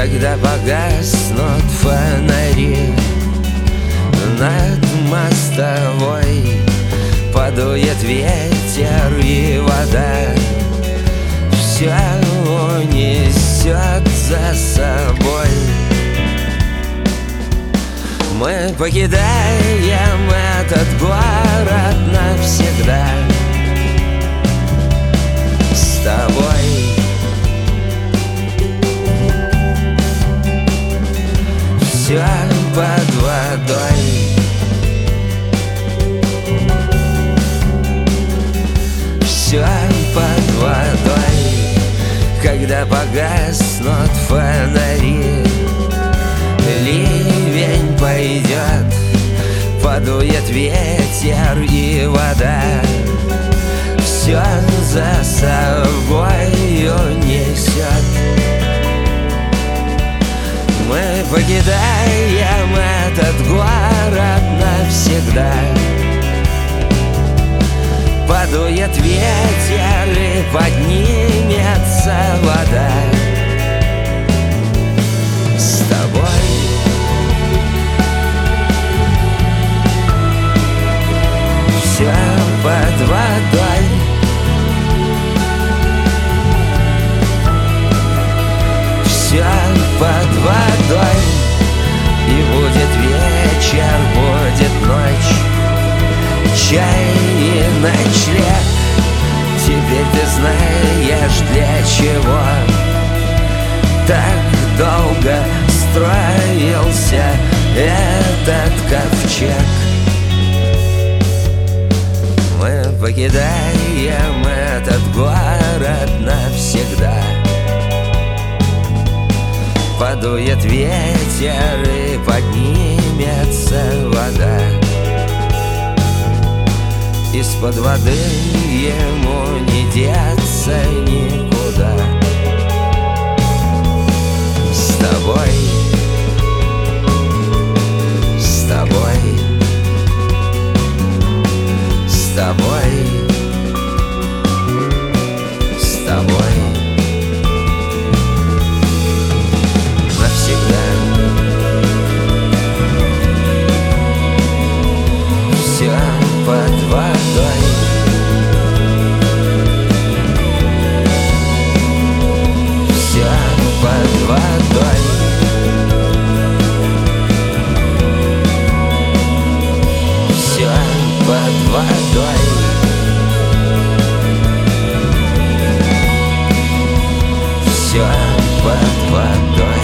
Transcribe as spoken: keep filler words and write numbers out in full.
когда погаснут фонари над мостовой, подует ветер и вода все унесет за собой. Мы покидаем этот город навсегда с тобой. Все под водой, все под водой, когда погаснут фонари, ливень пойдет, подует ветер и вода все за собой унесет. Мы покидаем этот город навсегда. Подует ветер и поднимется вода с тобой. Все под водой, все под водой. И будет вечер, будет ночь, чай и ночлег. Теперь ты знаешь, для чего так долго строился этот ковчег. Мы покидаем этот город навсегда. Подует ветер и поднимется вода. Из-под воды ему не деться никуда. С тобой, с тобой, с тобой, с тобой навсегда. Все под водой, все под водой, все под водой, все под водой.